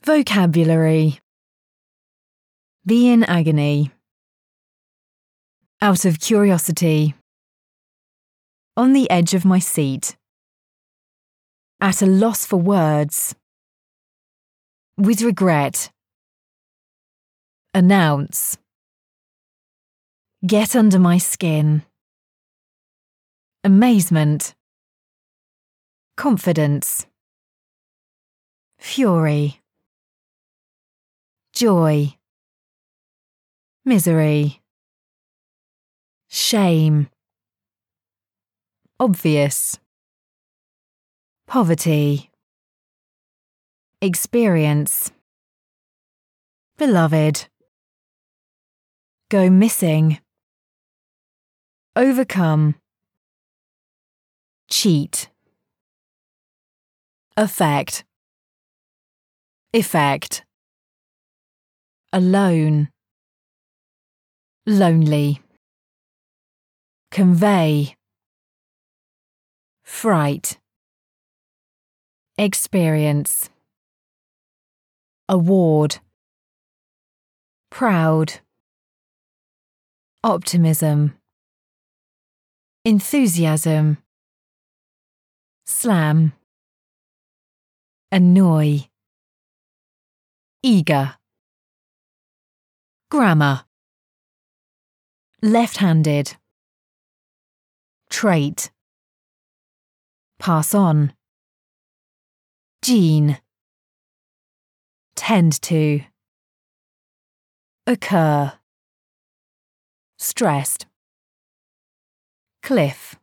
Vocabulary. Be in agony. Out of curiosity. On the edge of my seat. At a loss for words. With regret. Announce. Get under my skin. Amazement. Confidence. Fury. Joy. Misery. Shame. Obvious. Poverty. Experience. Beloved. Go missing. Overcome. Cheat. Affect. Effect. Alone. Lonely. Convey. Fright. Experience. Award. Proud. Optimism. Enthusiasm. Slam. Annoy. Eager. Grammar. Left-handed. Trait. Pass on. Gene. Tend to. Occur. Stressed. Cliff.